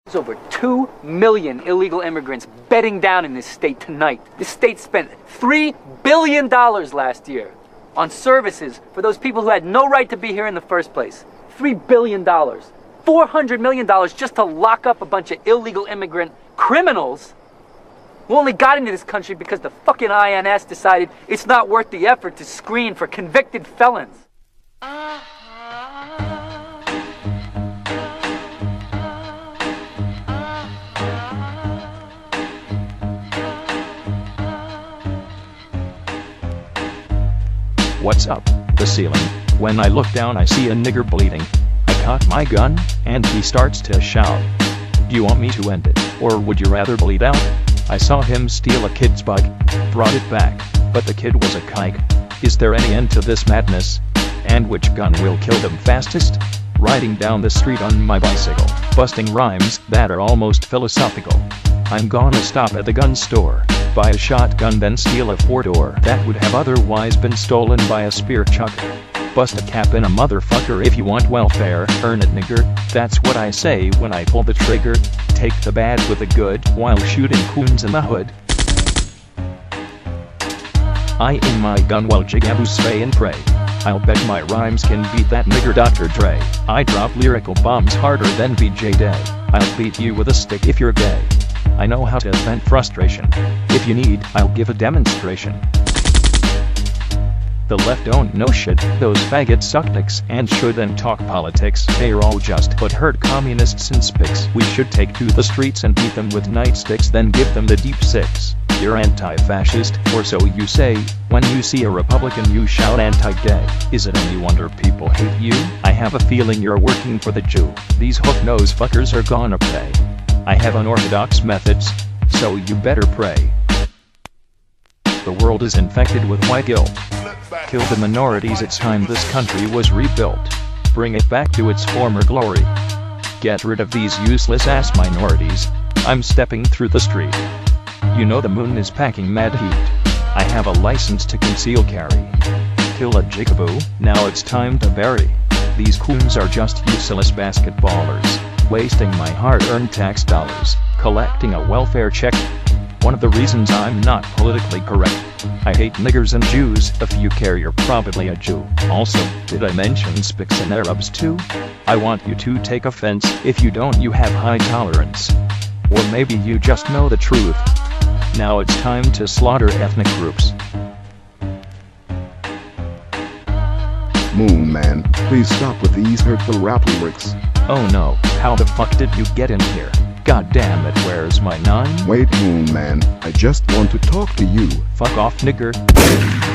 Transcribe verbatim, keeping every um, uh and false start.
There's over two million illegal immigrants bedding down in this state tonight. This state spent three billion dollars last year on services for those people who had no right to be here in the first place. three billion dollars. four hundred million dollars just to lock up a bunch of illegal immigrant criminals who only got into this country because the fucking I N S decided it's not worth the effort to screen for convicted felons. What's up? The ceiling. When I look down I see a nigger bleeding. I cock my gun, and he starts to shout. Do you want me to end it, or would you rather bleed out? I saw him steal a kid's bug, brought it back, but the kid was a kike. Is there any end to this madness? And which gun will kill them fastest? Riding down the street on my bicycle, busting rhymes that are almost philosophical. I'm gonna stop at the gun store, buy a shotgun, then steal a four-door that would have otherwise been stolen by a spear chucker. Bust a cap in a motherfucker if you want welfare, earn it nigger, that's what I say when I pull the trigger. Take the bad with the good while shooting coons in the hood. I aim my gun while jigaboo spray and pray. I'll bet my rhymes can beat that nigger Doctor Dre. I drop lyrical bombs harder than V J Day. I'll beat you with a stick if you're gay. I know how to vent frustration. If you need, I'll give a demonstration. The left don't know shit, those faggots suck dicks and shouldn't talk politics. They're all just but hurt communists and spics. We should take to the streets and beat them with nightsticks, then give them the deep six. You're anti-fascist, or so you say. When you see a Republican you shout anti-gay. Is it any wonder people hate you? I have a feeling you're working for the Jew. These hook-nosed fuckers are gonna pay. I have unorthodox methods, so you better pray. The world is infected with white guilt. Kill the minorities, it's time this country was rebuilt. Bring it back to its former glory. Get rid of these useless ass minorities. I'm stepping through the street. You know the moon is packing mad heat. I have a license to conceal carry. Kill a jigaboo, now it's time to bury. These coons are just useless basketballers, wasting my hard-earned tax dollars, collecting a welfare check. One of the reasons I'm not politically correct. I hate niggers and Jews. If you care, you're probably a Jew. Also, did I mention spics and Arabs too? I want you to take offense. If you don't, you have high tolerance. Or maybe you just know the truth. Now it's time to slaughter ethnic groups. Moon Man, please stop with these hurtful rap lyrics. Oh no, how the fuck did you get in here? God damn it, where's my nine? Wait, Moon Man, I just want to talk to you. Fuck off, nigger.